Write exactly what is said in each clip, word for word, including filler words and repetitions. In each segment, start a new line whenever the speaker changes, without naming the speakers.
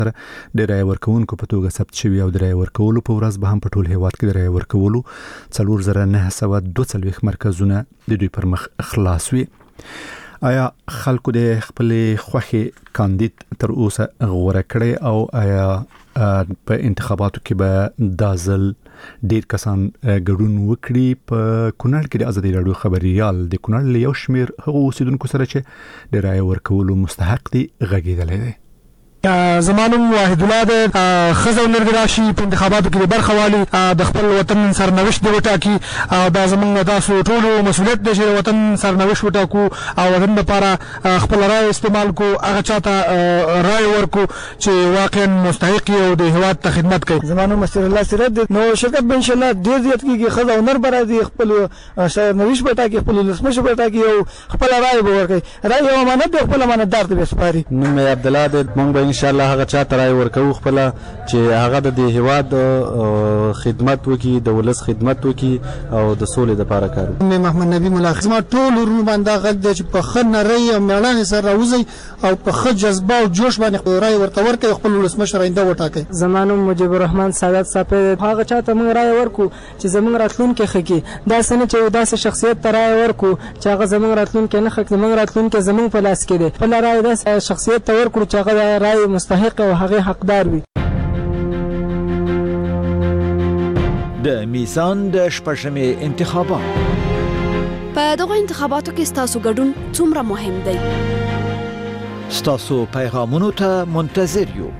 د رای ورکوونکو په توګه ثبت شوي او د رای ورکولو په ورځ به هم په ټول هیواد کې د رای ورکولو څلور زره نهه سوه دوه څلوېښت مرکزونه د دوی پر مخ خلاص وي. آیا خلکو د خپل خوښي کاندید تر اوسه غوړه کړي او آیا په انتخاباتو کې به دا ځل ډیر کسان ګډون وکړي؟ په کونړ کې د ازادي راډیو خبريال د کونړ له یو شمیر هغو اوسیدونکو سره چې د رای ورکولو مستحق دي غږیدلی دی.
زمانم واحد الله د خزو نرګراشي په انتخاباتو کې برخه والی د خپل وطن سرنوشت دی وټاکي او دا زمونږ تاسو ټول مسؤلیت دی چې وطن سرنوشت وټاکو او وطن لپاره خپل رائے استعمال کو هغه چاته رائے ورکو چې واقعا مستحق او د هیواد ته خدمت کوي.
زمانم مسر الله سره نو شرکت به ان شاء الله ډیر زیات کیږي. خزو نر برادي خپل سرنوشت وټاکي خپل لسمش وټاکي او خپل رائے ورکوي. رائے یو امانت دی خپل امانتدار ته سپاري.
نو مې عبد الله د مونږ ان شاء الله هغه چاته رائے ورکو خپل چې هغه د هیواد خدمت وکي د ولس خدمت وکي او د سولې لپاره کار وکړي.
مې محمد نبی مولا خدمت ما ټول ورو باندې غږ د چې په خنه رای او مېړانه سره راوځي او په خ جذبه او جوش باندې رائے ورته ورکوي خپل ولس مشرنده وټاکي.
زمانو مجيب الرحمن سعادت صاحب هغه چاته موږ رائے ورکو چې زموږ راتلونکي خکې دا سنه چې داسې شخصیت ته رائے ورکو چې هغه زموږ راتلونکي نه خکې زموږ راتلونکي زموږ په لاس کې دی. په رائے داسې شخصیت ته ورکو چې هغه رائے مستحق او هغه حقدار وي.
د میزان د شپږمې انتخابات
په دغه انتخاباتو کې ستاسو ګډون څومره مهم دی؟
ستاسو پیغامونو ته منتظر یو.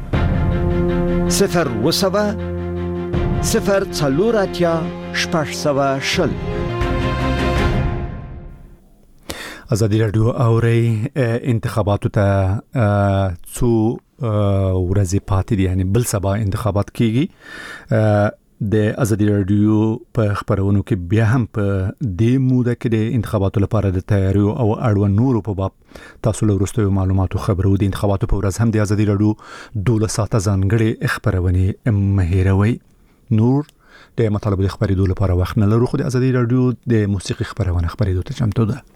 صفر وسوه صفر څلور اتیا شپږ سوه شل.
ازادي راډیو اوري انتخاباتو ته څو ورځې پاتې دي، یعنی بل سبا انتخابات کیږي. د ازادي راډیو په خبرونو کې بیا هم په دې موده کې د انتخاباتو لپاره د تیاریو او اړوند نورو په باب تاسو له وروستیو معلوماتو خبرو. د انتخاباتو په ورځ هم د ازادي راډیو دولس ساعته ځانګړې خبرونه مهیروي. نور د مطالبه د خبرېدو لپاره وخت نه لرو، خو د ازادي راډیو د موسیقي خبرونه خبرېدو ته چمتو ده.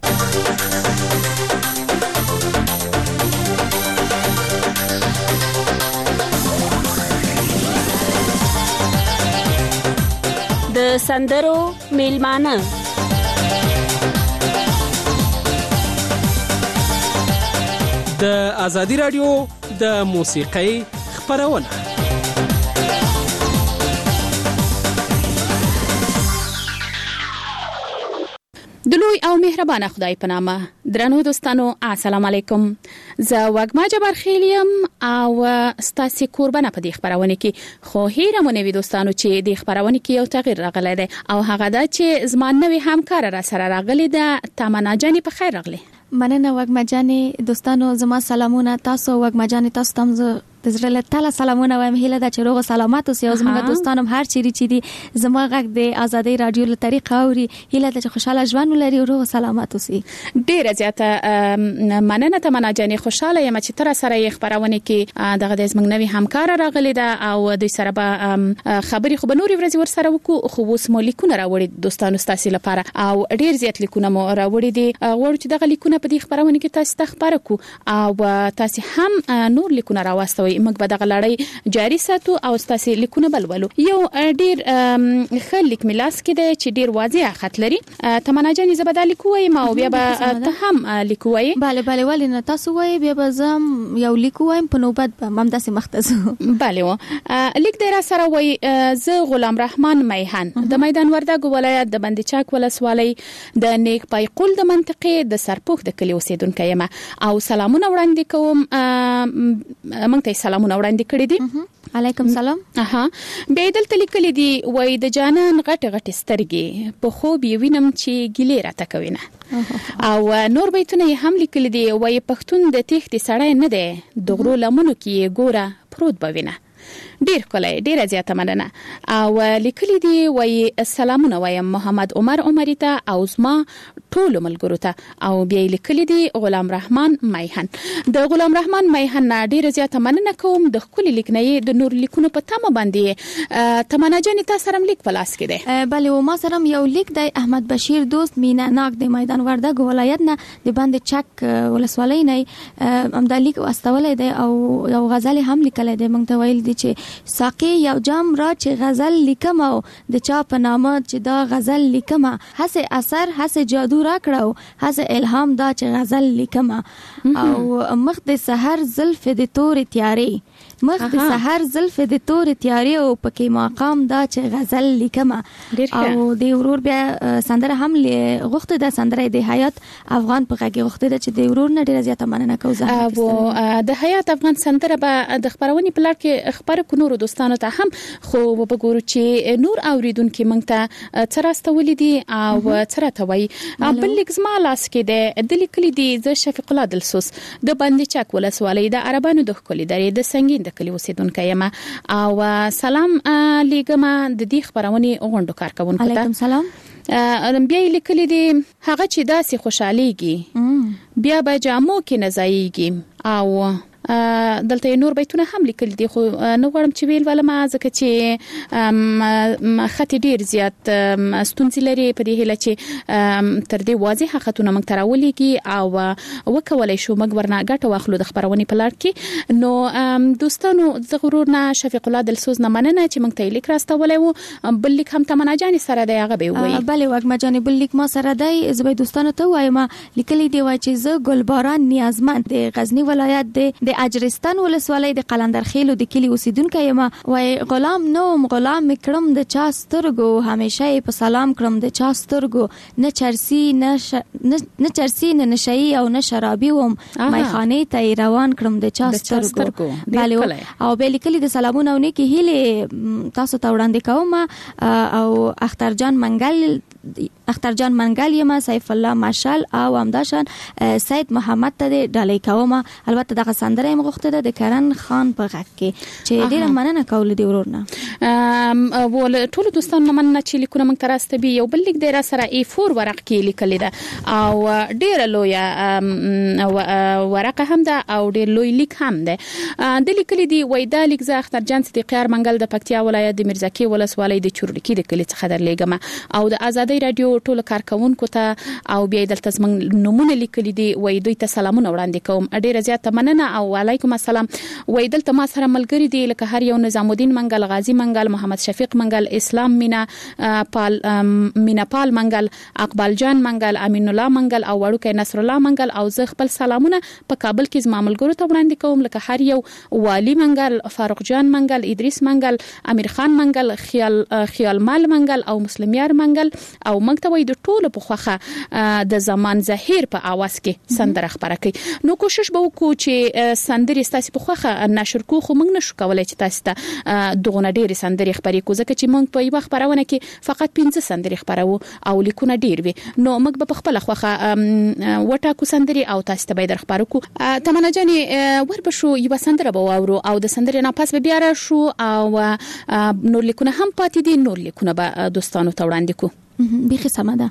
د سندرو میلمانه
د ازادي راډیو د موسیقۍ خبرونه.
د لوی او مهربانه خدای په نامه درنو دوستانو السلام علیکم. زه وګما جبار خیلیم او ستاسو قربانه په دې خبرونه کې خو هیره مونږ دوستانو چې د خبرونه کې یو تغییر راغلی دی او هغه دا چې زموږ نوې همکار را سره راغلی ده. تمنا جانی په خیر راغلی.
مننه وګما جانی. دوستانو زما سلامونه تاسو وګما جانی تاسو تم د زړه له تله سلامونه وایم. هیله ده چې روغ سلامات اوسئ او زموږ دوستانم هر چیرې چې دي زما غږ د ازادي راډیو له طریقه اوري. هیله ده چې خوشاله ژوند ولري او روغ سلامات اوسئ.
ډیره زیاته مننه تمنا جانی. خوشاله یم چې تر سره یې خبرونه کې دغه د زموږ نوې همکار راغلی ده او دوی سره به خبرې خو به نورې ورځې ور سره وکړو. خو اوس مو لیکونه راوړي دوستانو ستاسو لپاره او ډیر زیات لیکونه مو راوړي دي. غواړو چې دغه لیکونه په دې خبرونه کې تاسو ته خبره کو او تاسو هم نور لیکونه راوستوي. موږ به دغه لړۍ جاری ساتو او تاسو لیکونه بلولو. یو ډیر ښه لیک ملاس کې دی چې ډیر واضح خط لري. تمنا جان زبدا لیکوي ما او بیا به ته هم لیکوي.
bale bale ولې نه تاسو وایي بیا به زم یو لیکوم په نوبت به مم داسې مختصو.
bale و لیک دی را سره وایي زه غلام رحمان میهن د میدان وردګ ولایت د بندچاک ولسوالۍ د نیک پای قول د منطقې د سرپوخ د کلی اوسیدونکو یم او سلامونه وړاندې کوم. مونږ ته سلامونه وړاندې کړی دي.
علیکم سلام.
اها به دلته لیکل دي وای د جانان غټ غټ سترګې په خوب یې وینم چې ګیلې راته کوینه او نور بیتونه هم لیکل دي وای پښتون د تخت سړی نه دی د غرو لمنو کې ګوره پروت بوینه. ډیر کله ډیر زیاته مننه او لیکلي دي وای سلامونه وایم محمد عمر عمریته او زما ټول ملګرو ته او بیا لیکلي دي غلام رحمان میهن. د غلام رحمان میهن ډیر زیاته مننه کوم د خپل لیکنې د نور لیکونو په تمه باندې. تمنا جان تاسو سره لیک پلاس کړي؟
بله و ما سره یو لیک د احمد بشیر دوست مینا ناک د میدان وردګ ولایت نه د باندې چک ولسوالۍ نه ام د لیک واستولې دی او یو غزل هم لیکلې دی. موږ ته ویل دي چې ساقي یو جام را چې غزل لیکم او د چا په نامه چې دا غزل لیکم هسه اثر هسه جادو را کړو هسه الهام دا چې غزل لیکم او مخ د سحر زلف د تور تیارې مخ د سحر زلف د تور تیارې او پکې مقام دا چې غزل لیکم او د ورور بیا سندره هم غوښته د سندره د حیات افغان په غږی غوښته د چې د ورور نه ډیره زیاته مننه کوم.
او د حیات افغان سندره به د خبرونې په لړ کې خبر کو نور دوستانو ته هم خو وګورو چې نور اوریدونکو مونږ ته ترستولې دي او ترته وای بل لیک زما لاس کې د لیکلي دي ز شفیق الله دلسوس د باندې چک ولسوالۍ د عربانو د خولي درې د سنگین د کلی اوسیدونکو یم او سلام لیکما د دې خبرونې غونډو کارکونکو ته.
علیکم سلام.
بیا لیکلي دي هغه چې داسې خوشاليږي بیا به جامو کې نزایږي او دلته نور بیتونه هم لیکل دي خو نو غواړم چې ویل ولما ځکه چې خط ډیر زیات ستونزې لري په دې هله چې تر دې واضح خطونه موږ تراولېږي او وکولای شو موږ ورنه ګټه واخلو د خبرونې په لړ کې. نو دوستانو د غرورنا شفیق الله دلسوز نه مننه چې موږ ته لیک راستولای وو. بل لیک هم تمنا جان سره دی هغه به وي.
بله وګما جان بل لیک ما سره دی زبې دوستانو ته وایم لیکلي دی وای چې زه ګلباران نیازمند د غزنی ولایت د اجرستان ولسوالۍ د قلندر خیلو د کلی اوسیدونکو یم وای غلام نوم غلام کړم د چا سترګو همیشه په سلام کړم د چا سترګو نه چرسی نه ش... نه چرسی نه نشئی او نه شرابي وم میخانه ته روان کړم د چا سترګو. بله او به لیکلي د سلامونه او نیکی هیله تاسو ته وړاندې کوم او اختر جان منګل اختر جان منګل یم سیف الله ماشال او همداشان سید محمد ته ډالۍ کوم. البته دغه سندره هم غوښته ده د کرن خان په غږ کې چې ډیره مننه کول دی ورورنا.
ام ول ټول دوستانو مننه چې لیکونه موږ ترسته بي یو بل لیک د را سره ای فور ورق کې لیکل ده او ډیره لوی ورقه هم ده او ډیر لوی لیک هم ده. د لیکل دي وای دا لیک ز اختر جان صدیقیار منګل د پکتیا ولایت د مرزکی ولسوالۍ د چورلکی د کلی څخه درلېګم او د ازادي رادیو ټول کارکونکو ته او بیا دلته زمنګ نمونه لیکل دي وای دوی ته سلامونه وړاندې کوم. ډیره زیاته مننه او علیکم السلام. وای دلته ما سره ملګری دی لکه هر یو نظام الدین منګل غازی منګل محمد شفیق منګل اسلام مینا پال مینا پال منګل اقبال جان منګل امین الله منګل او وړوکی نصر الله منګل او زه خپل سلامونه په کابل کې زما ملګرو ته وړاندې کوم لکه هر یو والی منګل فاروق جان منګل ادریس منګل امیر خان منګل خیال خیال مال منګل او مسلمیار منګل او موږ ته وای د ټولو په خوخه د زمان زهیر په आवाज کې سندره خبره کوي. نو کوشش به وکړو چې سندري ستاسو په خوخه نشر کو خو موږ نشو کولای چې تاسو ته دغه ډېر سندري خبرې کو ځکه چې موږ په یو خبرونه کې فقط پنځه سندري خبرو او لیکونه ډېر وي نو موږ په خپل خوخه وټا کو سندري او تاسو ته به در خبرو کو. تمنا جاني وربشو یو سندره به واورو او د سندري نه پاس به بیا را شو او نور لیکونه هم پاتې دي نور لیکونه به دوستانو ته وړاندې کو.
بيخي سماده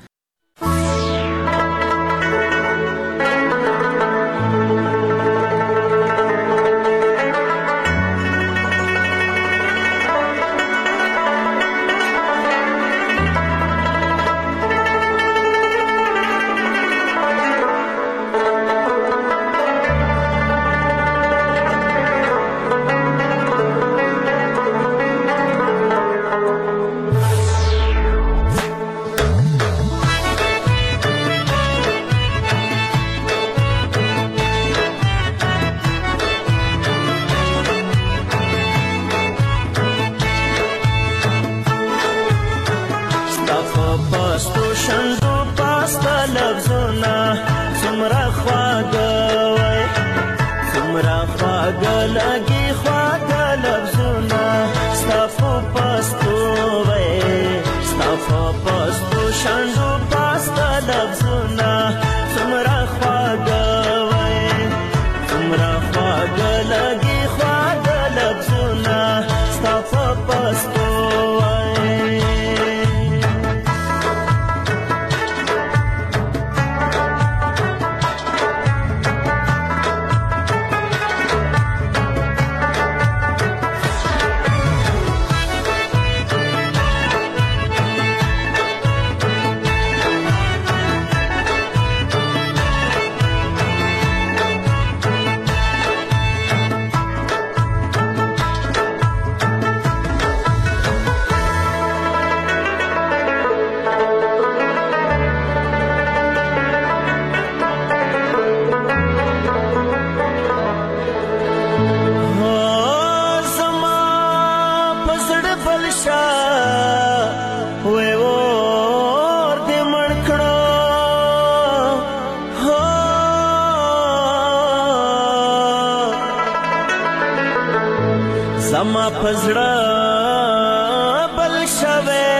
زما پزړه بل شوه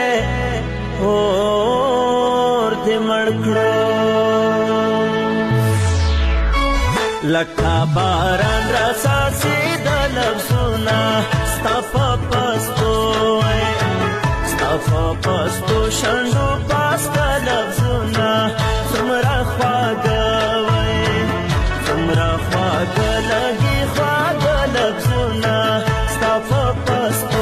اور دې مړکړو لکه باران را ساسي د لفظونه ستا په پستو ستا په پستو شنډو پاسته لفظونه څومره خواږه وای څومره خواږه لګي خواږه لفظونه ستا په پستو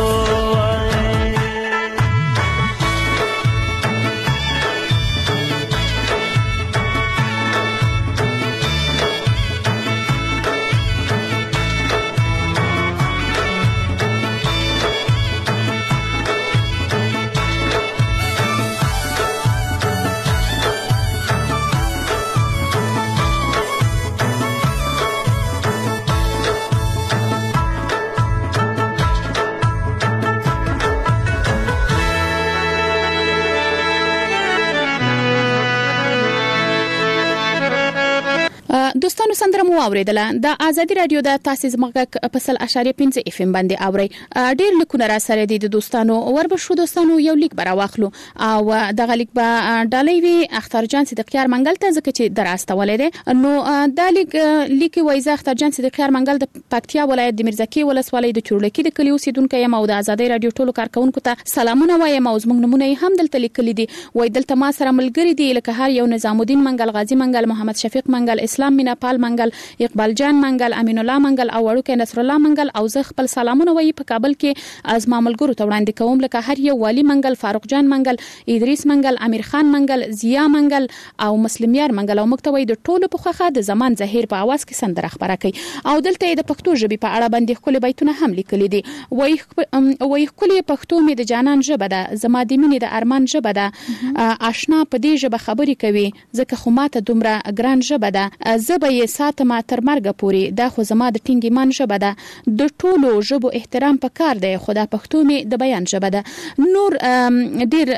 دوستانو سندره مو اوریدله د ازادي رادیو د تاسیس مغک فصل اشاریه پنځه اف ام باندې اوري ډیر لیکونه را سره دي د دوستانو وربشو دوستانو یو لیک برا واخلو او د غلیک به ډالۍ وی اختر جان صدقیار منګل ته ځکه چې دراسته ولې نو د لیک لیک وایزه اختر جان صدقیار منګل د پکتیا ولایت د میرزکی ولسوالۍ د چورلکی د کلی اوسیدونکو یم او د ازادي رادیو ټولو کارکونکو ته سلامونه وایم او زموږ نمونه هم دلته لیکلي دي وای دلته ما سره ملګری دي لکه هر یو نظام الدین منګل غازی منګل محمد شفیق منګل اسلام مینا پال منګل اقبال جان منګل امین الله منګل او وړوکې نصر الله منګل او زه خپل سلامونه وایي په کابل کې از معاملګرو ته وړاندې کوم لکه هر یو والی منګل فاروق جان منګل ادریس منګل امیر خان منګل زیا منګل او مسلمیار منګل او مکتوي د ټولو په خوخه د زمان زهیر په आवाज کې سندره خبره کوي او دلته د پښتو ژبې په اړه باندې خپل بیتونه هم لیکلي دي وایي وایي خپل پښتو مې د جانان ژبه ده زما د مینې د ارمان ژبه ده آشنا په دې ژبه خبرې کوي ځکه خو ماته دومره ګران ژبه ده زبې ساتمه تر مرګ پورې دا خو زما د ټینګ ایمان ژبه ده د ټولو ژبو احترام پکار دی خو دا پښتو مې د بیان ژبه ده نور ډیر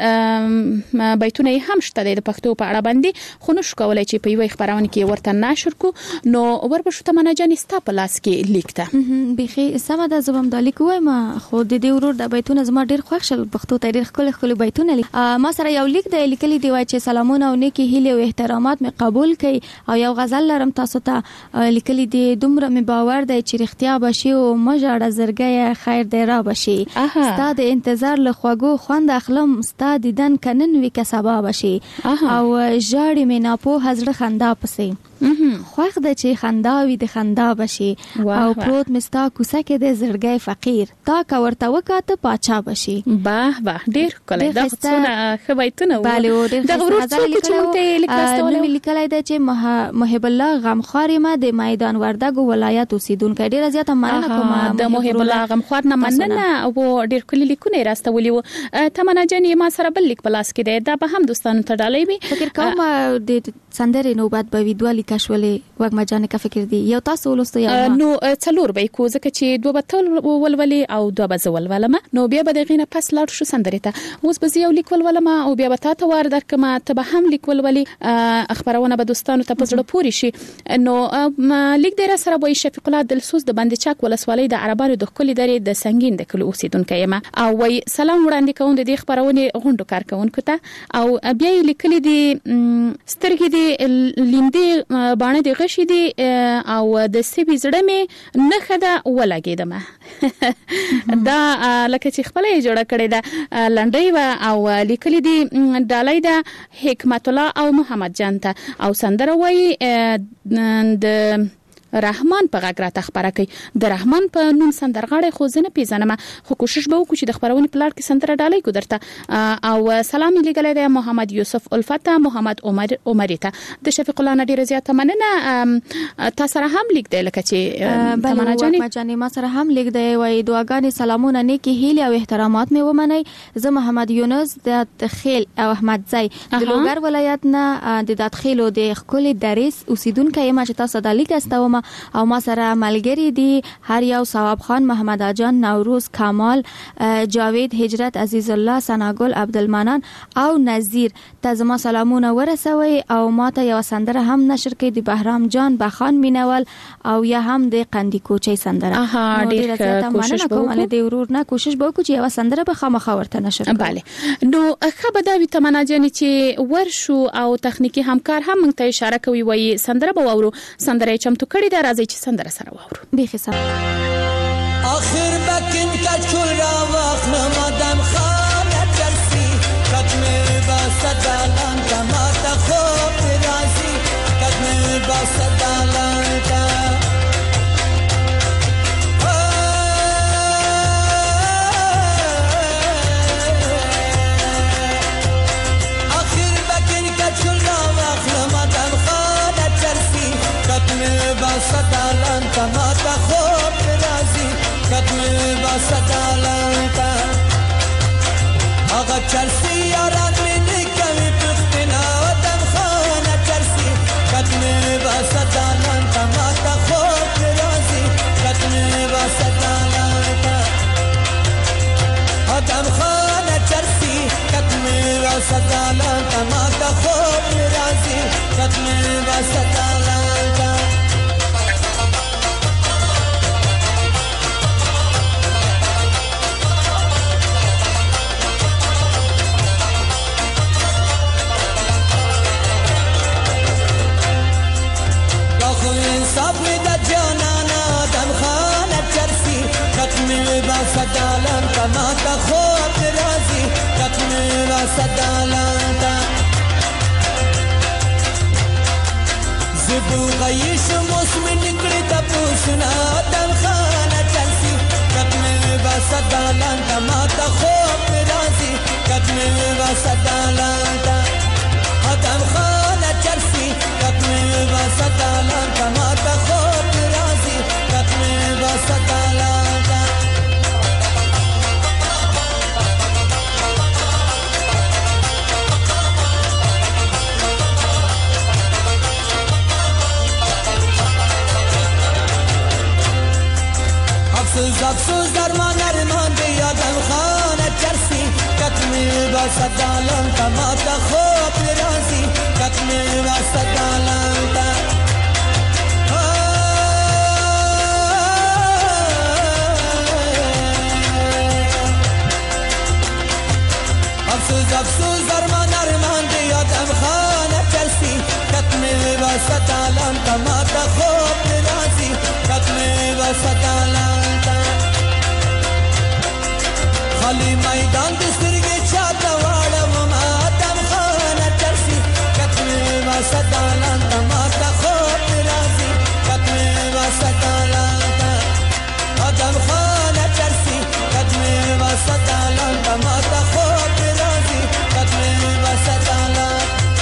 بیتونه هم شته د پښتو په اړه باندې خو نشو کولای چې په یوه خبرونه کې ورته نشر کو نو وربشو ته مناجان ستا په لاس کې لیکته
بخي سمه د زبم د لیک وایم خو د دې ورور د بیتونه زما ډیر خوښ شل پښتو ته ډیر خپل خپل بیتونه لیک ما سره یو لیک دی لیکلي دی وای چې سلامونه او نیکی هیله او احترامات مې قبول کړي او یو غزل لرم تاسو ته لیکلي دی دومره مې باور دی چې رښتیا بشي او مجاړه زرګي خیر دی را بشي ستاد انتظار له خواګو خوند اخلم ستاد دیدن کنن وی کسبا بشي او جاړي مې ناپو حضرت خندا پسې خوښ د چې خندا وي د خندا بشي او پروت مستا کوسه کې د زړګي فقیر تا کا ورته وکاته پاچا بشي
باه باه ډیر کله دا څونه خوایتونه و دا ورته چې مونته لیکاستول
لیکلای دی چې محب الله غمخوار ما د میدان وردګو ولایت اوسیدونکو ډیر زیاته مننه کوم
د محب الله غمخوار نه مننه او ډیر کلی لیکونه راستولي و تمنا جن ما سره بل لیک پلاس کې دی دا به هم دوستانو ته ډالۍ وي
فکر کوم د سندرې نوبت به ویډیو کښولې وګ مجانه کا فکر دی یو تاسو ولستو یا
نو څلور به کو ځکه چې دوه بتل ولولې او دوه بزول ولما نو بیا به دغینه پس لاړ شو سندرې ته اوس به یو لیکول ولما او بیا به تاسو ور درکمه ته به هم لیکول ولې اخبارونه به دوستانو ته پزړه پوری شي نو لیک در سره وای شفیق الله دلسوس د باندې چاک ولسوالۍ د عربانو د خپل درې د سنگین د کلو اوسیدونکو یم او وای سلام وړاندې کوم د دې خبرونه غونډو کارکونکو ته او بیا لیکلي دي سترګې دي لیندې باندې د غشي دي او د سیبي زړه مې نه خدا ولګیدمه دا لکه چې خپل جوړه کړې ده لنډۍ و او لیکلي دي ډالۍ ده حکمت الله او محمد جان ته او سندره وای د رحمان په غږ راته خبره کوي د رحمان په نوم سندرغاړی خو زنه پیژنم خو کوشش به وکړو چې د خبرونې پلاټ کې سندره ډالۍ کو درته او سلام لګلې ده محمد یوسف الفتا محمد عمر عمریته د شفیق الله نډیر زیاته مننه تاسو سره هم لیک دی لکه چې
تمنا جانې مجانې ما سره هم لیک دی وای دعاګانې سلامونه نیکی هیله او احترامات مې ومني زه محمد یونس د تخیل او احمد زای د لوګر ولایت نه د داتخیل او د خپل درس اوسیدونکو یم چې تاسو د لیک استوم او ما سره ملګری دي هر یو ثواب خان، محمد اجان، نوروز، کمال، جاوید، هجرت، عزیز الله، ثناګل، عبدالمنان او نذیر. ته زما سلامونه ورسوي او ما ته یو سندره هم نشر کړي د بهرام جان بخان مینول او یا هم د قندی کوچي سندره.
اها ډیر کوشش
وکړم د ورور نه کوشش وکړو چې یو سندره به خامخا ورته نشر کړم.
bale نو خبر دا وي تمنا جان چې ورشو او تخنیکی همکار هم موږ ته اشاره کوي وای سندره به وورو. سندره چمتو کړي دا راځي چې سندره سره وورو.
بيخي سم
آخر بکن کچول را واخنا مادم خانه چرسی کتمه با صدالان تا ماتا خوب رازی کتمه با صدالان تا آخر بکن کچول را واخنا مادم خانه چرسی کتمه با صدالان تا ماتا خوب رازی کتمه با صدالانتا آقا چرسی یاران منی کمی پختنا ودم خانه چرسی کتمه با صدالانتا ماتا خوب رازی کتمه با صدالانتا ودم خانه چرسی کتمه با صدالانتا ماتا خوب رازی کتمه با صدالانتا صافي دا جانانا دم خانه چرسی کتمه با صدالان تا ما تا خوب رازی کتمه با صدالان تا زبو غیش موسم نکڑی تا پوشنا دم خانه چرسی کتمه با صدالان تا ما تا خوب رازی کتمه با صدالان تا دم خانه چرسی کتمه با صدالان تا ما تا خوب رازی کتمه با صدالان تا افسوس افسوس درمان درمان بیادم خانه چرسی کتمه با صدالان تا ما تا خوب رازی کتمه با صدالان تا افسوس افسوس درمان درمان بیادم خانه چرسی کتمه با صدالان تا ما تا خوب رازی کتمه با صدالان تا خالی میدان دسترگی چاہتا واڑا وما دم خانه چرسی کتمه با صدالان تا ما تا خوب رازی کتمه با صدالان تا دم خانه چرسی کتمه با صدالان تا ما تا خوب رازی کتمه با صدالان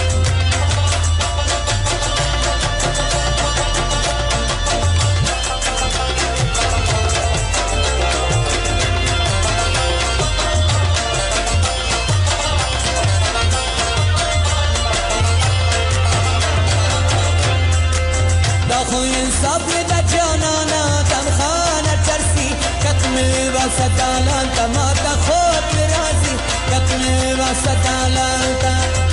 صافي دا جانانا دم خانه چرسی کتمه با صدالان تا ما تا خوب رازی کتمه با صدالان تا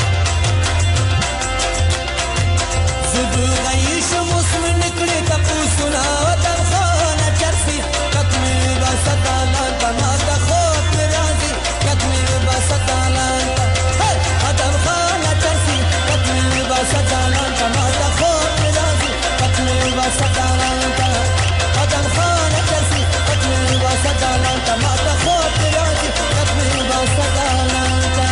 زبو غیش موسم نکڑی تا پوسنا دم خانه چرسی کتمه با صدالان تا ما تا خوب رازی کتمه با صدالان تا دم خانه چرسی کتمه با صدالان تا ما تا خوب رازی کتمه با صدالان تا دم خانه چرسی کتمه با صدالان تا ما تا خوب رازی کتمه با صدالان تا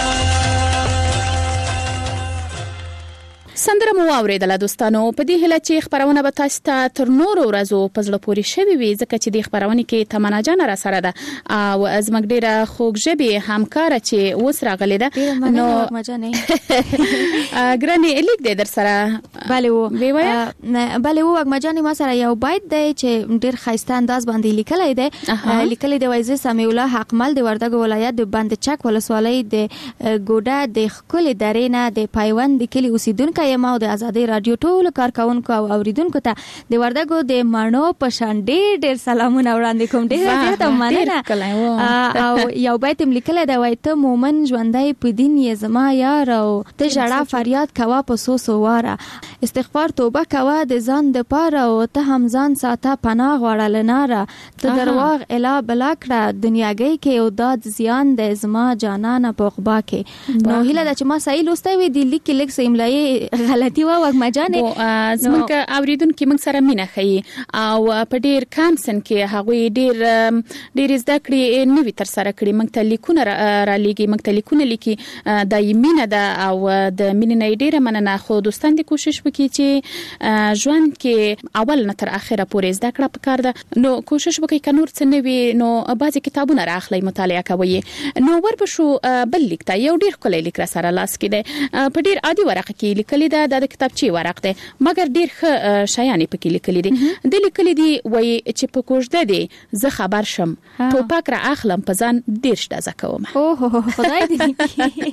سندره مو اوریدله دوستانو. په دې هله چې خبرونه به تاسو ته تر نورو ورځو په زړه پورې شوي وي ځکه چې د خبرونه کې تمنا جان را سره ده او زموږ ډیره خوږ ژبې همکاره چې اوس راغلې ده
نو مجانې
ګرانې لیک دې در سره
bale و bale و مجانې ما سره یو بیت دی چې ډیر خاصه انداز باندې لیکلی دی لیکلی دی وایي سمیع الله حقمل د وردګ ولایت د بند چک ولسوالۍ د ګوډه د خپل درې نه د پایوند د کلی اوسیدونکو یم او او د ازادي رادیو ټول کارکونکو او اوریدونکو ته د وردګو د مانو په شان ډېر ډېر سلامونه وړاندې کوم. ډېر زیاته مننه. او یو بیت لیکل دا وای ته مومن ژوندۍ په دین یې زما یار او ته ژړا فریاد کوا په سو سو واره استغفار توبه کوا د ځان د پاره او ته هم ځان ساته پناه غواړه لناره ته درواغ الا بلا کړه دنیاګۍ کې او داد زیان د زما جانانه په غبا کې. نو هیله د چې ما صحیح لوسته وي د لیک لیک سیملای غلطي وا وګ مجانه
زمونږ اوریدونکو موږ سره مینه خي او په ډیر کانسن کې هغه ډیر ډیر زده کړې نوې تر سره کړې. موږ ته لیکونه را لېږي موږ ته لیکونه لیکي د یمینه ده او د مینې ډیره مننه. خو دوستان دې کوشش وکړي چې ژوند کې اول نه تر اخره پورې زده کړه پکار ده. نو کوشش وکړئ که نور څه نه وي نو بعضې کتابونه راخلئ مطالعه کوئ. نو وربشو بل لیک ته یو ډیر ښکلی لیک را سره لاس کې دی په ډیر عادي ورقه کې لیکلی ده. دا د کتابچې ورق دی مګر ډیر ښه شیان یې پکې لیکلي دي. د لیکلي دي وایي چې په کوژده دی زه خبر شم ټوپک را اخلم په ځان دېرش ډزه کوم.
اوه خدای دې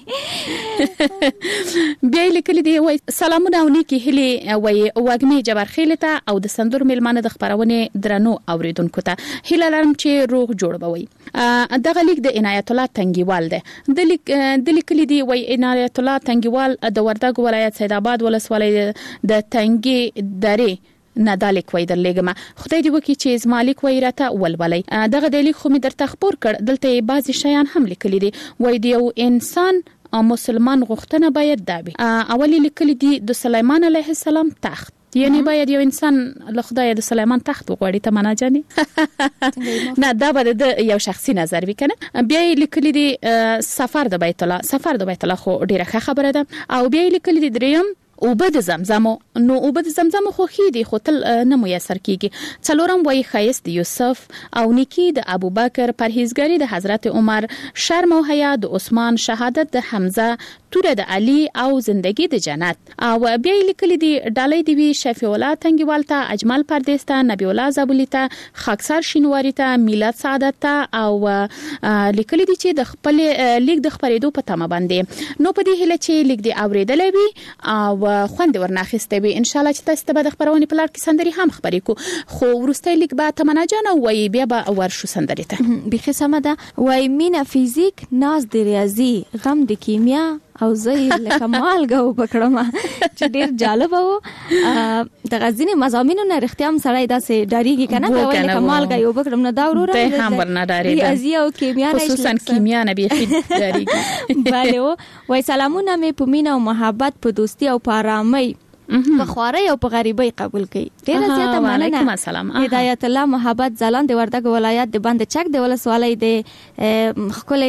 بیا لیکلي دي وایي سلامونه او نیکې هیلې وایي وږمې جبرخیل ته او د سندرو میلمانه د خپرونې درنو اوریدونکو ته هیله لرم چې روغ جوړ به وي. دغه لیک د عنایت الله تنګیوال دی. د لیک د لیکلي دي وایي عنایت الله تنګیوال د وردګ ولایت سید آباد ولسوالۍ د تنګي درې نه دا لیک وای در لګم. خدای دې وکړي چې زما لیک وای راته ولولای. دغه د لیک خو مې درته خبر کړ. دلته بعضی شیان هم لیکلي دي وای دی یو انسان مسلمان غوښتنه باید دا وي. اولی لیکلي دي د سليمان علیه السلام تخت یعنی باید یو انسان له خدای د سليمان تخت وغواړي ته معنا جاني نه دا به د یو شخصي نظر وی کنه. بیا لیکلي دي سفر د بیت الله سفر د بیت الله خو ډیره ښه خبره ده. او بیا لیکلي دي دریم او بد زمزم نو او بد زمزم خو خې دي خو تل نه میسر کیږي. څلورم وای خیست یوسف او نیکی د ابوبکر پرهیزګری د حضرت عمر شرم او حیا د عثمان شهادت د حمزه توره د علی او زندگی د جنت. او بیا لیکلي دي ډالۍ دی وی شفیع الله تنګیوال ته اجمل پردیس ته نبی الله زابلی ته خاکسار شینواری ته میلاد سعادت ته او لیکلي دي چې د خپل لیک د خبرېدو په تمه باندې. نو په دې هله چې لیک دی اوریدلې وي او خوند ورناخسته وي ان شاء الله چې تاسو ته به د خبرونه په لار کې سندري هم خبرې کو. خو ورسته لیک به تمنا جان وای بیا به ورشو سندري ته
بخي سم ده وای مینا فیزیک ناز د ریاضي غم د کیمیا او زه لکه مالګه وبکړم چې ډیر جالب وو. د غزنی مزامینو نه رښتیام سړی داسې ډاریږي کنه دا وای لکه مالګه یو بکړم نه دا وروره
ته هم ورنه ډاری
ریاضي او کیمیا نه
خصوصا کیمیا نه بيخي ډاریږي.
bale وای سلامونه مې په مینا او محبت په دوستي او په آرامۍ په خواري او په غریبۍ قبول کړي. ډیر زیاته مننه. هدایت الله محبت زلان د وردګ ولایت د بند چک د ولسوالۍ د خپل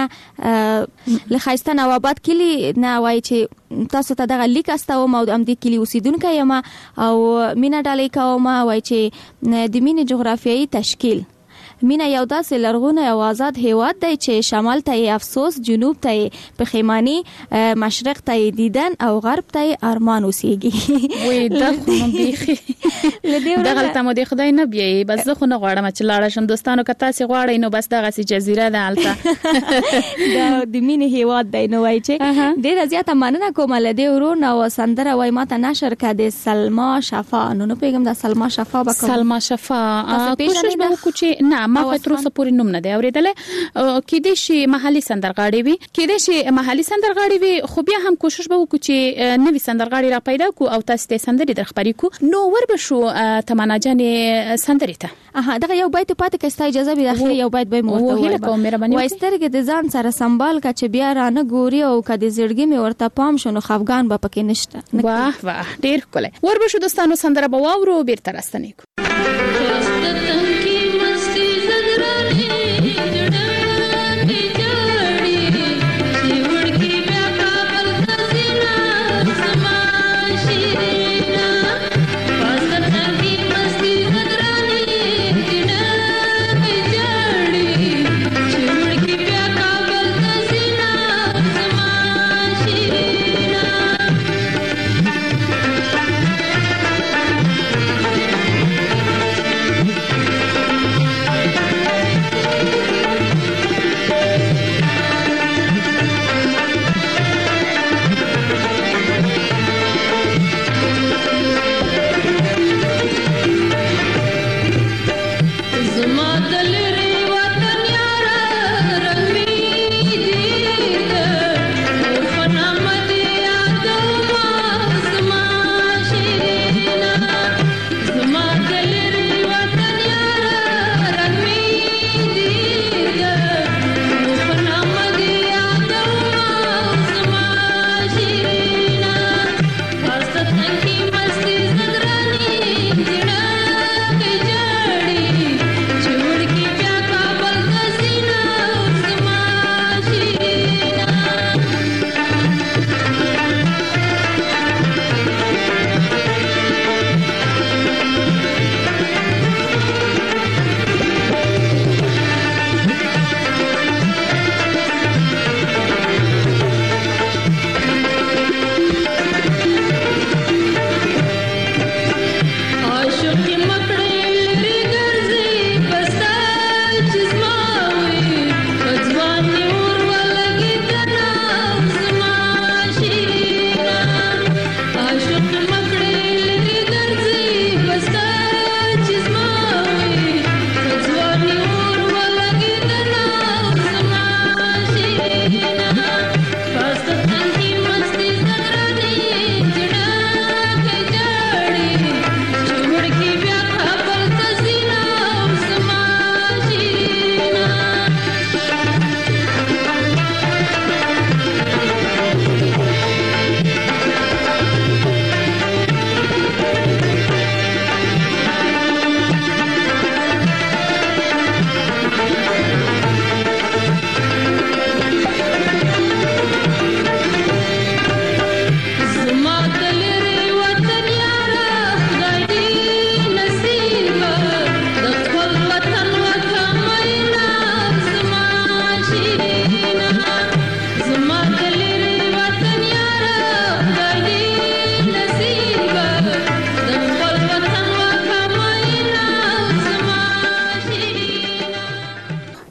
ادارې نه لخواستان او آباد کلی نه وای چې تاسو ته دغه لیک استوم او د امدی کلی اوسیدونکو یم او مینا ډالۍ کوم وای چې د مینې جغرافیایي تشکیل مینا یو داسې لرغونه او آزاد هیواد دی چې شمال ته افسوس جنوب ته پخیمانی مشرق ته دیدن او غرب ته ارمان اوسېږي.
وای دا خو مې بيخي دغه ته مو د خدای نه بي بس زه خو نه غواړم چې لاړ شم دوستانو که تاسو غواړئ نو بس دغه سي جزیره ده الته
دا د مینې هیواد دی نو وای چې ډیر زیاته مننه کوم لدی ورون او سندره وای ماته نشر کړه سلما شفا نو نو پیغام د سلما شفا بکم
سلما شفا کوشش به وکړو چې نه ما تر اوسه پورې نوم نه دی اورېدل. کېدې شي محلي سندرغاړي وي کېدې شي محلي سندرغاړي وي خو بیا هم کوشش به وکړو چې نوې سندرغاړي را پیدا کو او تاسو ته سندري درخبري کو. نو ور به شو تمنا جانې سندري ته
اها دغه یو بیت پاتې کستا اجازه به داخلي یو بیت به مو
ورته وای
وایسترګ د ځان سره سنبال کا چې بیا رانه ګوري او کدي زړګي می ورته پام شنو خفغان به پکې نشته.
واه واه ډیر کله ور به شو دوستانو سندره به واورو بیرته راستنې کو.
Thank you.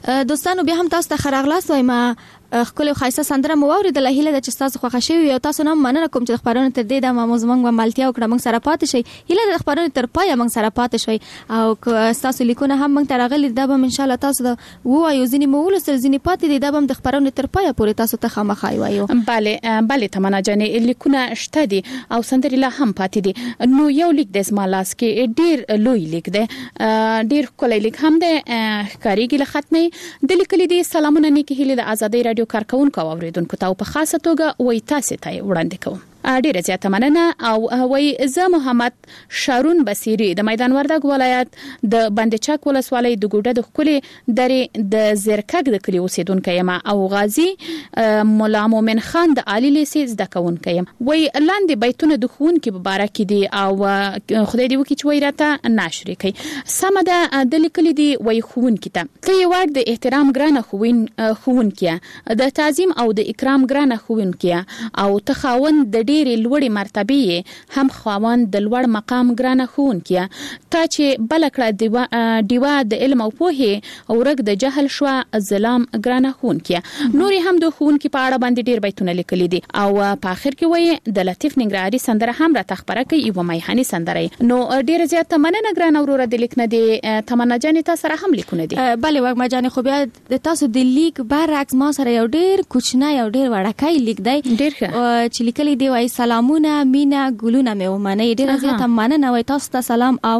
دوستانو بیا هم تاسو ته خراغلاس وایم خپل خاصه سندره مو اوریدل هیله د چستاز خوښه شوی او تاسو نو مننه کوم چې خبرونه تر دې د موضوع موږ ملتیا او کړه موږ سره پاتې شي هیله د خبرونه تر پای موږ سره پاتې شي او تاسو لیکونه هم موږ ترغلي د به ان شاء الله تاسو د وو ایو ځینی مو ول سر ځینی پاتې دي د به د خبرونه تر پای پورې تاسو ته خامخای وایو
bale bale تمنا جانې لیکونه شته دي او سندري لا هم پاتې دي نو یو لیک د اسمالاس کې ډیر لوی لیک ده ډیر کولای لیک هم ده کاریګي له ختمه د لیکلي دي سلامونه نیکی هیله د ازادي رادیو کارکونکو اوریدونکو ته په خاصه توګه وای تاسو ته وړاندې کوم ډیره زیاته مننه او وای زه محمد شارون بصيري د میدان وردګ ولایت د بندچک ولسوالۍ د ګوډه د خولي درې د زرکګ د کلی اوسیدونکو یم او غازی مولا مومن خان د عالی لیسې زده کوونکی یم وای لاندې بیتونه د خون کې مبارک دي او خدای دې وکړي چې وای راته ناشري کوي سم ده د لیکلي دي وای خون کیته ته یو ورد د احترام ګرانه خوین خون کیه د تعظیم او د اکرام ګرانه خون کیه او تخاون د ډېری لوړې مرتبه هم خواوند د لوړ مقام ګرانه خون کیه تا چې بلکړه دیوا دیوا د علم او پوهه او رګ د جهل شوا ظلام ګرانه خون کیه نوري هم د خون کې په اړه باندې ډېر بیتونه لیکلي دي او په اخر کې وایي د لطیف ننګرهاري سندره هم را تخبره کوي یو میهاني سندره نو ډېر زیاته مننه ګرانه وروره د لیکنه دي تمنا جان تاسو سره هم لیکونه دي
بله وګ ما جان خو بیا د تاسو د لیک برعکس ما سره یو ډېر کوچنی یو ډېر وړکای لیک دی
ډېر
چې لیکلي دی وای سلامونه مینا ګلونه مې ومنه ډېر زیاته مننه وای تاسو ته سلام او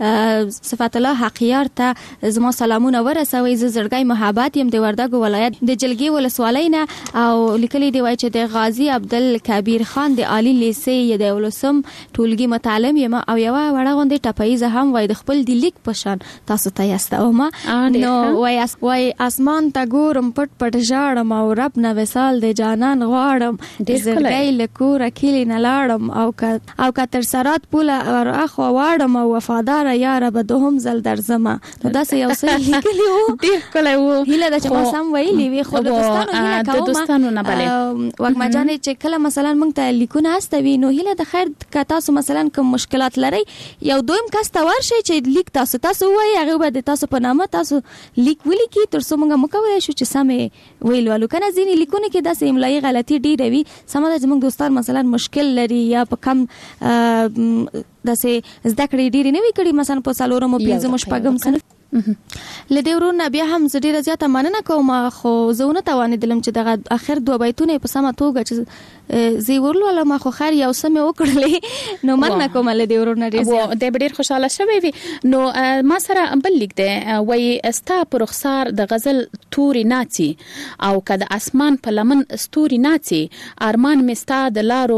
صفات الله حقیار ته زما سلامونه ورسوي ز زړګي محبت يم د وردګ ولایت د جلګي ولسوالۍ نه او لیکلي دی وای چې د غازی عبدالکبیر خان د عالی لیسې د ولسم ټولګي متعلم یم او یو وړه غونډه ټپایزه هم وای د خپل د لیک پشان تاسو ته یاستوما نو وای اس وای اسمان ته ګورم پټ پټ ژاړم او رب نه وسال د جانان غواړم د زړګي لکور کلی نه لاړم او ک او ک تر سرات پوله ور اخو واړم او وفادار یار به دوهم زل درځم نو دا یو څه لیکلی وو
ډیر کله وو
هیله د چې ما سم ویلی وی خو د دوستانو هیله کوم
د دوستانو نه بلې
وګ ما جانې چې کله مثلا موږ ته لیکونه استوي نو هیله د خیر ک تاسو مثلا کوم مشکلات لري یو دویم کس ته ورشي چې لیک تاسو تاسو وایي هغه به د تاسو په نامه تاسو لیک ولیکي تر څو موږ مکوې شو چې سمې ویلو کنه ځینې لیکونه کې د املایي غلطي ډیره وي سمه د موږ دوستان مثلا مشکل لري یا په کم داسې زده کړې ډېرې نه وي کړي مثلا په څلورم او پنځم شپږم صنف لدې ورونه بیا هم ډېره زیاته مننه کوم خو زه نه توانېدلم چې دغه اخر دوه بیتونه په سمه توګه چې زی ورلو ما خو خیر یو سمې وکړلې نو مننه کوم لدې ورونه ډېر
د ډېر خوشاله شوی وي نو ما سره بل لیک دی وای استا پر رخسار د غزل توري ناڅي او کده اسمان په لمن ستوري ناڅي ارمان مستا د لارو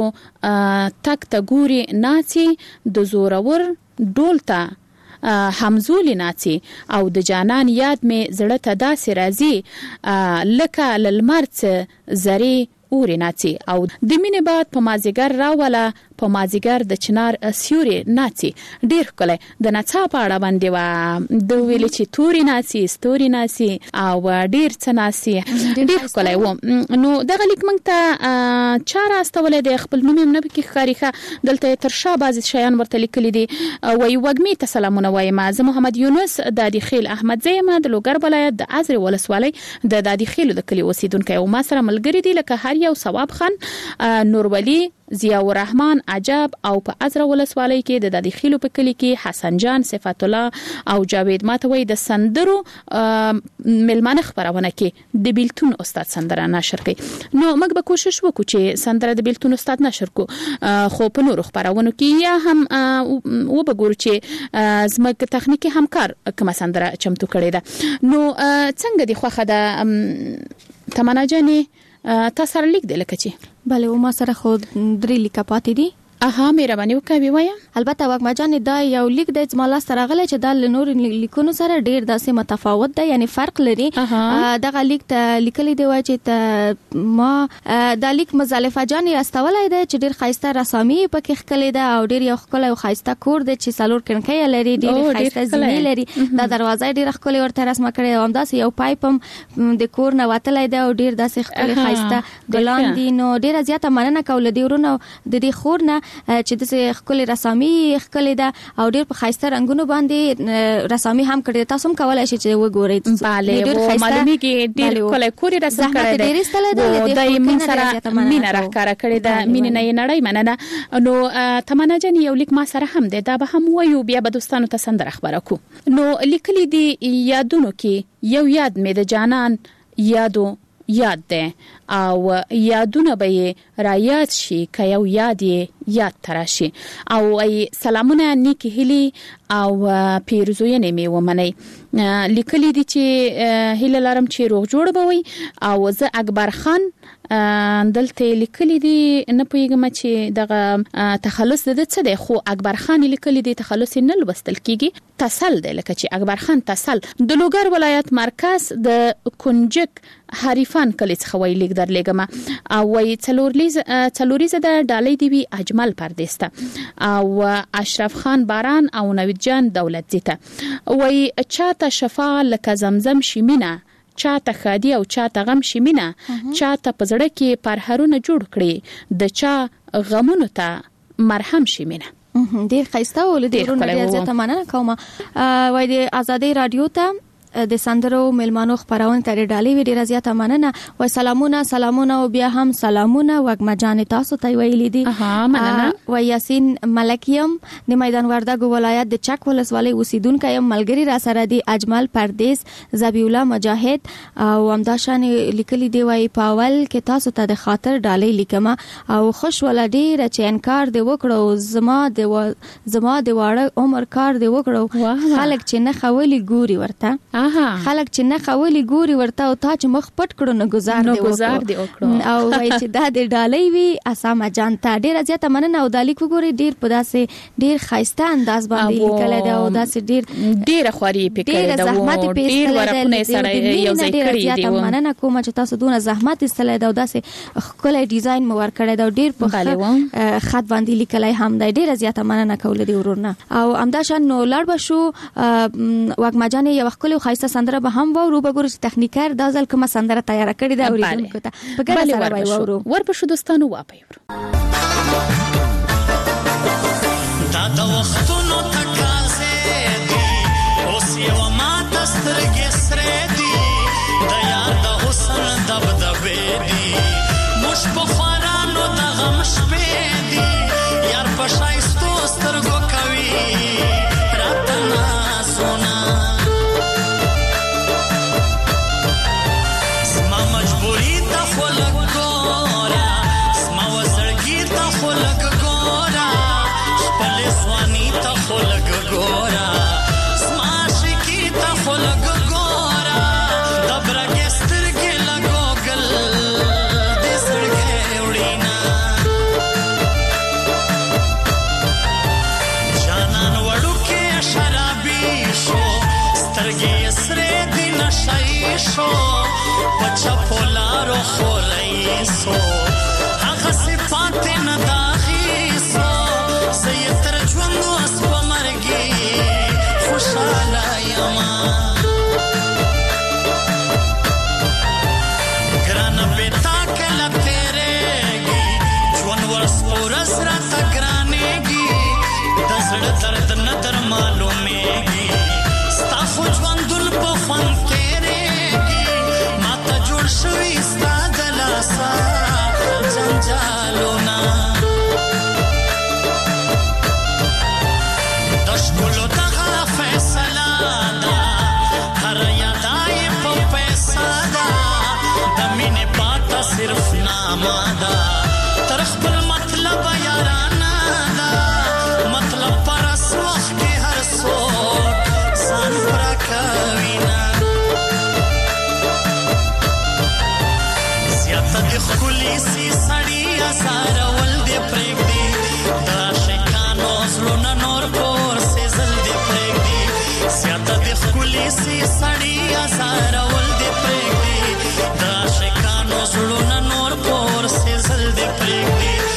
تک ته ګوري ناڅي د زورور ډولتا همزول ناڅي او د جانان یاد می زړه ته داسې راځي لکه للمرڅ زری اوري ناڅي او د مینې باد په مازیګر راوله په مازیګر د چنار سیوري ناڅي ډیر کله د نڅا په اړه باندې وا د ویل چې توري ناڅي ستوري ناڅي او ډیر څه ناڅي ډیر کله و نو دغه لیک مونږ ته چار استولې د خپل نوم نه کې خاريخه دلته تر شا بعض شیان ورته لیکلي دي وای وګمی ته سلامونه وایم زه محمد یونس د دادی خیل احمد زیمه د لوګر ولایت د ازر ولسوالۍ د دادی خیل د کلی اوسیدونکو او ما سره ملګری دي لکه هر یو ثواب خان نور ولی ضیاء الرحمن عجب او په ازره ولسوالۍ کې د دادی خیلو په کلی کې حسن جان صفات الله او جاوید ماتوي د سندرو ملمانه خبرونه کې د بیلتون استاد سندره نشر کړي نو موږ به کوشش وکړو چې سندره د بیلتون استاد نشر کو خو په نورو خبرونه کې یا هم و بګور چې زموږ تخنیکی همکار کومه سندره چمتو کړي ده نو څنګه دی خوخه ده تمنا جانې تاسو سره لیک دی لکه چې
بله و ما سره خو درې لیکه پاتې دي
اها مهرباني وکوي وایا
البته وګ ما جان دا یو لیک د زمالا سره غل چې د نور لیکونو سره ډیر داسې متفاوت دی یعنی فرق لري دغه لیک ته لیکلي دی وای چې ته ما د لیک مزالفه جان استولای دی چې ډیر خاصه رسامي پکې خکلې ده او ډیر یو خکل او خاصه کور دی چې سالور کڼکې لري ډیر خاصه زمي لري دا دروازه ډیر خکل ورته رسم کړي او همداسې یو پایپم د کور نه وتلای دی او ډیر داسې خکل خاصه ګلان دي نو ډیر زیاته مننه کول دی ورونو د دې خور نه چې د خپل رسامي خپل د او ډیر په خاصه رنگونو باندې رسامي هم کړی تاسو هم کولای شئ چې وګورئ
bale و معلومي کې ډیر کله کوري رسم کړی دی ډیر ستله دی د من سره مینا راکاره کړی دا مين نه نړۍ مننه نو تمنا جن یو لیک ما سره هم دی دا به هم وایو بیا به دوستانو ته سندره خبره کو نو لیکلي دی یادونو کې یو یاد مې د جانان یادو یاد ده او یادونه به را یاد شي که یو یاد یاد تراشي او ای سلامونه نیکی هلی او پیرزوینه می ومني لیکلي دي چې هله لارم چې روغ جوړ بوي او زه اکبر خان دلته لیکلي دي نه پویګم چې دغه تخلص د څه دی خو اکبر خان لیکلي دي تخلص نه لوستل کیږي تسل دی لکه چې اکبر خان تسل د لوګر ولایت مرکز د کنجک حریفان کلی څخه وی لیک در لګم او وی څلورلیز څلوریز د ډالۍ دی وی اجمل پردیسته او اشرف خان باران او نوید جان دولت زیته وی چاته شفا لکه زمزم شیمینه چاته خادي او چاته غم شیمینه چاته پزړه کې پرهرونه جوړ کړي د چا غمونو ته مرهم شیمینه
ډیر خسته ول ډیر ډیر زه تمنه کوم وای د ازادي رادیو ته د سندرو ملمانو خبرونه تر ډالۍ وی ډیر زیاته مننه و سلامونه سلامونه او بیا هم سلامونه وګما جان تاسو ته ویلې دي
ها مننه
و یاسین ملکیم د میدان وردګ ولایت د چک ولسوالۍ اوسیدونکو یم ملګری را سره دی اجمل پردیس زبی الله مجاهد او امداشان لیکلي دی وای پاول کې تاسو ته د خاطر ډالۍ لیکم او خوش ولډی رچ انکار دی وکړو زما د زما د واړه عمر کار دی وکړو خلک چې نه خولي ګوري ورته خلک چې نه خولي ګوري ورته او تا چې مخ پټ کړو نه گزار دی وکړو او وای چې دا د ډالۍ وی اسامه جانتا ډیر زیاته مننه او دالیک وګوري ډیر په داسې ډیر خاصه انداز باندې لیکل دی او داسې ډیر
ډیر خوري پکړه دا ډیر ورکونه سره یو ځای کړی دی
مننه کوم چې تاسو دونه زحمت استلای دا او داسې خپل ډیزاین مو ور کړی دا ډیر په خط باندې لیکلای هم دی ډیر زیاته مننه کول دی ورونه او امداشان نو لړ بشو وګما جان یو خپل خاصه سندره به هم وورو بګور چې تخنیکر دا ځل کومه سندره تیار کړی دا اوریدونکو ته په ګډه سره وای وورو
ور په شو دوستانو واپیو
دا د وختونو تکازه دی اوس یو ما دسترګې سره دی د یار د حسن دبدبې دی مش په خوارانو د غم شپې دی یار په شایستو سترګو کوي راتنا سونا شو پچا پولارو خورای سو هغه صفات نه داخی سو سیتر ژوند واس په مرګي خوشاله یما ګران پتا کله تیرېږي ژوند واس پورس را تګرانېږي د زړه درد نه در معلومېږي ستا خو ژوندون په فن شوی ستا دلاسا جنجالونا دشکلو دغا فیصلا دا هر یادائی پا پیسا دا دمین پاتا صرف ناما دا ترخ بل مطلب یارانا دا مطلب پرس وقت کی هر سوک زان پراکوینا د خولي سي سړی اساره ول دې پرېګ دي دا شکانو زلون نور پور سي زل دې پرېګ دي سياته د خولي سي سړی اساره ول دې پرېګ دي دا شکانو زلون نور پور سي زل دې پرېګ دي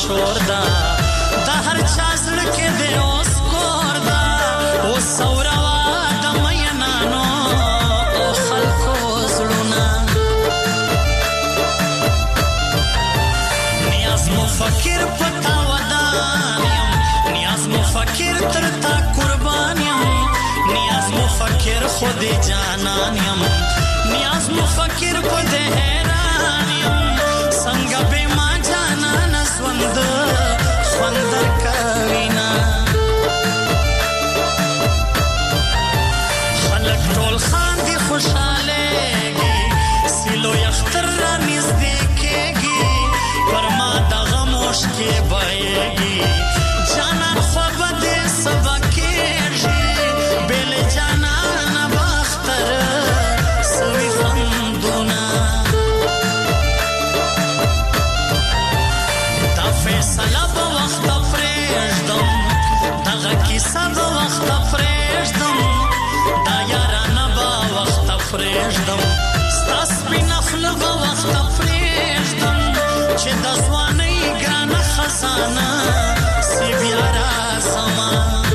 شور دا د هر چا زړه کې دی اوس کور دا اوس سوروا د مینانو او خلکو زړونه نیاز مفکر پتا ودان یم نیاز مفکر تر تا قربان یم نیاز مفکر خود جانان یم نیاز مفکر خود حیران یم څنګه به ما جانان سوند خوندر کوینا خلق ټول خاندي خوشالهږي سیلو یختر را نږدې کېږي پر ما دغه مشکې بهیږي جانان خو به دې سبا کېږي بېل جانان به اختر سوي خوندونه دا فیصله به وخته پرېږدم دغه کیسه به وخته پرېږدم دا یارانه به وخته پرېږدم ستا سپینه خوله به وخته پرېږدم چې د ځوانۍ ګرانه خزانه سي بیا راځمه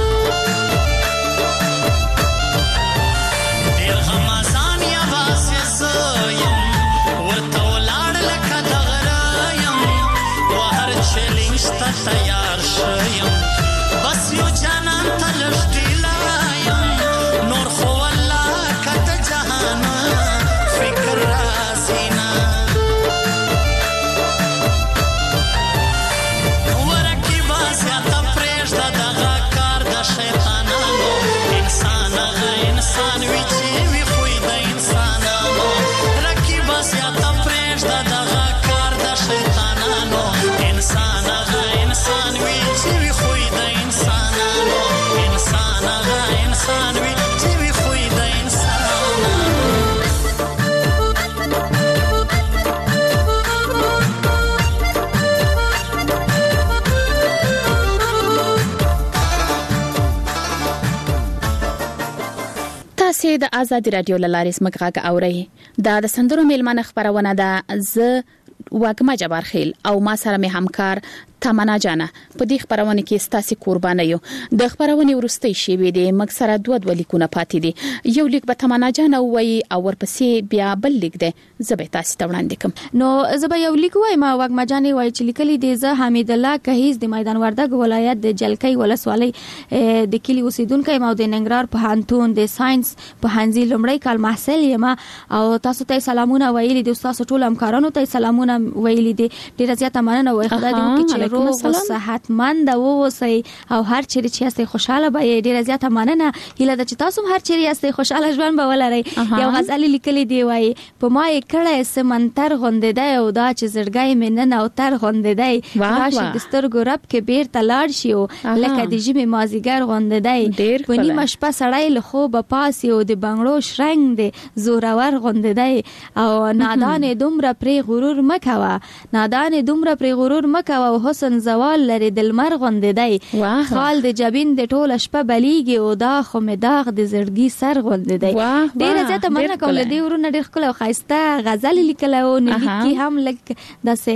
ډېر غمازان یوازې زه یم ورته ولاړ لکه د غره یم و هر چیلنج ته تیار شیم بس یو جانان ته لږ ډیله یم نور خو والله که د جهان فکر راځي نه ورکیبه زیاته پرېږده دغه کار د شیطانانو انسان هغه انسان وي چې وي خوی د انسانانو رکیبه زیاته پرېږده دغه کار د شیطانانو انسان هغه انسان وي چې وي خوی د انسانانو انسان هغه انسان وي چې وي خوی د انسانانو
تاسې د آزادي رادیو له لارې زموږ غږ اورئ دا د سندرو میلمانه خپرونه ده زه واګما جبار خیل او ما سره مې همکار تمنا جانا په دې خبرونه کې ستاسو قربانه یو د خبرونه ورستۍ شی وي د مکسره دوه دوه لیکونه پاتې دي یو لیک به تمنا جانا وایي او ورپسې بیا بل لیک ده زبې تاسو ته وړاندې کوم
نو زبې یو لیک وای ما واګما جانې وای چې لیکلي دي زه حمید الله کهیز د میدان وردګ ولایت د جلکۍ ولسوالۍ د کلی اوسیدونکو ما د ننګرهار په هانتون د ساينس په هنځي لمړی کال محصل یم او تاسو ته سلامونه ویلي دي تاسو ټول همکارانو ته سلامونه ویلي دي ډیره زیاته مننه وای خدای دې وکړي چې روغ صحتمند اوسئ او هر چیرې چې یاستئ خوشاله به ډیره زیاته مننه هیله ده چې تاسو هر چیرې یاستئ خوشاله ژوند به ولرئ یو غزل لیکلي دی وای په ما یې کړه سمنتر غوندې دی او دا چې زړګی مې نن او تر غوندې دی راشي د سترګو رب کې بیرته لاړ شي او لکه د ژمي مازیګر غوندې دی په نیمه شپه سړی له خوبه پاسي او د بنګړو شرنګ دی زورور غوندې دی او نادان دومره پرې غرور مکوه نادان دومره پرې غرور مکوه او حسن زوال لري دلمر غوندې دی خال د جبین د ټوله شپه بلیږي او دا خو مې داغ د زړګي سر غوندې دی ډیره زیاته مننه کوم له دې ورونه ډېر ښکلی او ښایسته غزل لیکلی او نو لیکي هم لږ داسې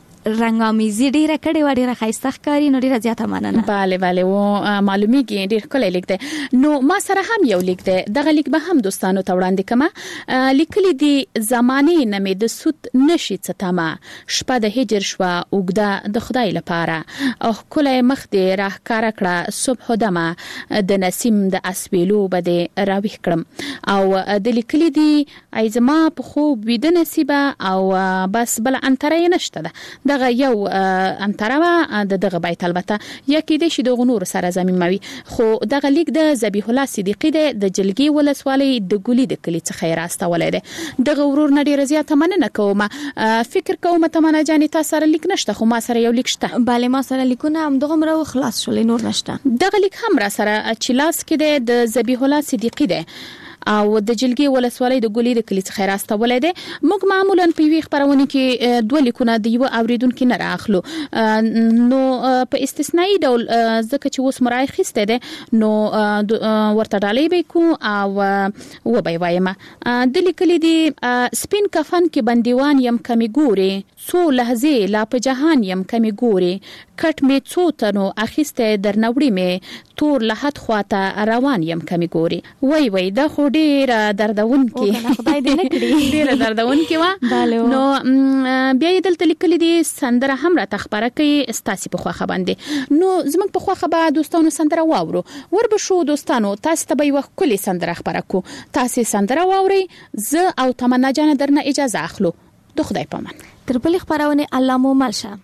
رنگامیزي ډیره کړې و ډیره ښایسته ښکاري نو ډیره زیاته مننه
bale bale و معلومیږي ډیر کله لیک ده نو ما سره هم یو لیک ده دغه لیک به هم دوستانو ته وړاندې کما لیکلي دي زمانه نمې د سود نشي څتما شپه د هجر شوا اوګدا د خدای لپاره او کله مخ دې راه کار کړه صبح دمه د نسیم د اسویلو بده راويخ کړم او د لیکلي دي ایزما په خو بيد نصیبه او بس بل انترې نشته ده دغه یو انتروا د دغه بیت البته یکې د شیدو غنور سره زمینموي خو دغه لیک د ذبیح الله صدیقی د جلګي ولسوالۍ د ګولې د کلی څخه راسته ولید دغه ورور نډیر زیاته مننه کوم فکر کوم تمنا جانې تاسو سره لیک نشته خو ما سره یو لیک شته
bale ما سره لیکونه هم دغه مرو خلاص شولې نور نشته
دغه لیک هم را سره چې لاس کې د ذبیح الله صدیقی ده او د جلګي ولسوالۍ د ګولې د کلی څخه راستولې ده. موږ معمولا په وی خبرونه کې دوه لیکونه د یو اوریدونکو نه راخلو، نو په استثنایی ډول ځکه چې اوس مرای خسته ده نو ورته ډالۍ به کو او و به وایم د لیکلي دي سپین کفن کې بندیوان يم کمی ګوري، څو لحظه لا په جهان يم کمی ګوري، کټ می څو تنو اخیسته در نوړی می تور لحد خواته روان يم کمی ګوري. وای وای دا خو ډیر دردون کې
خدای دې نه کړی
ډیر دردون کې وا. نو بیا یې دلته لیکلي دي سندره هم را تخبره کوي استاسي په خوخه باندې. نو زموږ په خوخه به دوستانو سندره واورو. ور به شو دوستانو تاسو ته به یو کلی سندره خبره کو، تاسو سندره واوري، زه او تمنا جان درنه اجازه اخلو. د خدای پامان.
تر بل خبرونه الله مو ملشه.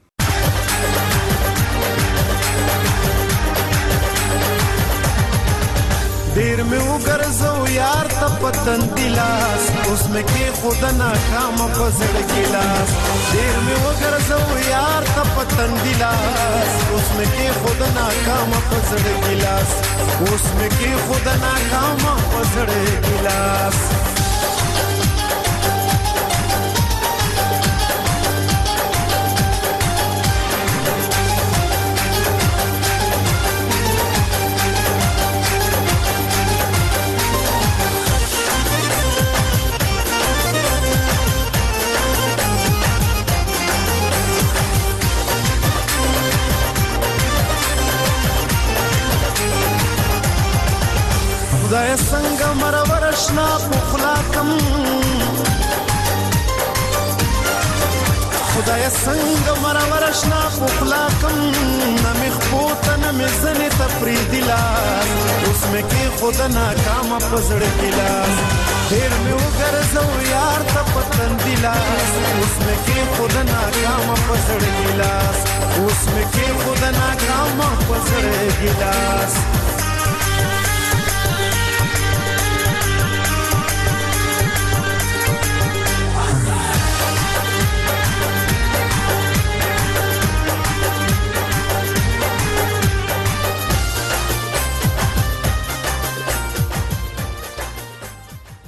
دیر میں وګرځو یار ته پتن دلاس، اوس مې کې خود ناکام پزړ ګلاس. دیر میں وګرځو یار ته پتن دلاس، اوس مې کې خود ناکام پزړ ګلاس. اوس مې کې خود ناکام پزړ ګلاس. خدای څنګه مرورشنا پخلاکم، خدای څنګه مرورشنا پخلاکم، نمی خپوت نمی زنی تفریدی لاس. اوس مې کې خود ناکام پزړ ګلاس. دیر مې وګرځو یار ته پتن دلاس، اوس مې کې خود ناکام پزړ ګلاس. اوس مې کې خود ناکام پزړ ګلاس.